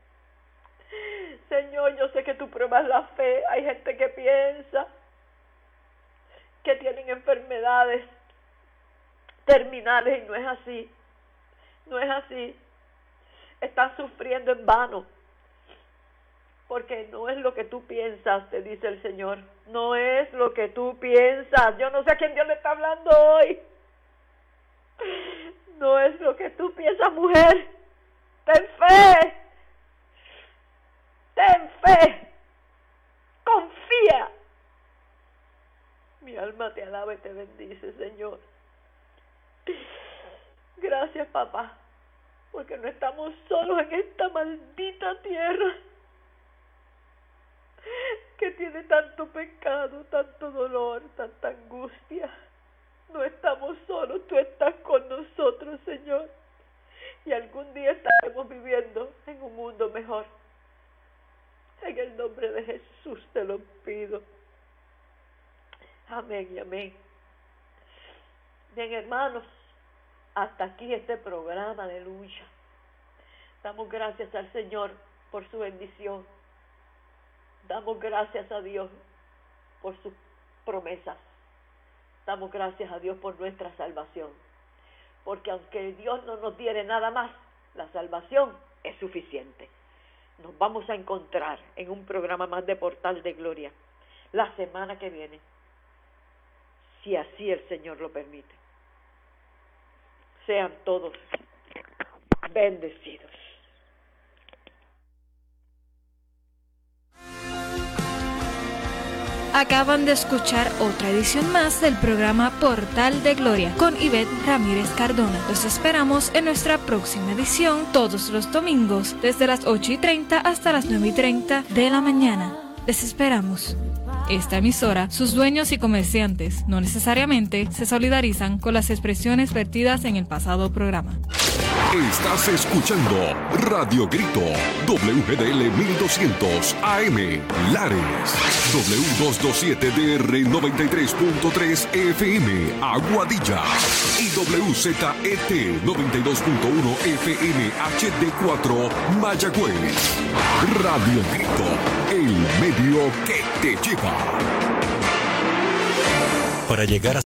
Señor, yo sé que tú pruebas la fe. Hay gente que piensa que tienen enfermedades terminales y no es así. No es así. Están sufriendo en vano. Porque no es lo que tú piensas, te dice el Señor. No es lo que tú piensas. Yo no sé a quién Dios le está hablando hoy. No es lo que tú piensas, mujer. Ten fe. Ten fe. Confía. Mi alma te alaba y te bendice, Señor. Gracias, papá. Porque no estamos solos en esta maldita tierra que tiene tanto pecado, tanto dolor, tanta angustia. No estamos solos, tú estás con nosotros, Señor. Y algún día estaremos viviendo en un mundo mejor. En el nombre de Jesús te lo pido. Amén y amén. Bien, hermanos, hasta aquí este programa, aleluya. Damos gracias al Señor por su bendición. Damos gracias a Dios por sus promesas. Damos gracias a Dios por nuestra salvación. Porque aunque Dios no nos diere nada más, la salvación es suficiente. Nos vamos a encontrar en un programa más de Portal de Gloria la semana que viene, si así el Señor lo permite. Sean todos bendecidos. Acaban de escuchar otra edición más del programa Portal de Gloria con Ivette Ramírez Cardona. Los esperamos en nuestra próxima edición todos los domingos desde las 8:30 hasta las 9:30 de la mañana. Les esperamos. Esta emisora, sus dueños y comerciantes no necesariamente se solidarizan con las expresiones vertidas en el pasado programa. Estás escuchando Radio Grito, WGDL 1200 AM, Lares, W227DR 93.3 FM, Aguadilla, y WZET 92.1 FM HD4, Mayagüez. Radio Grito, el medio que te lleva. Para llegar a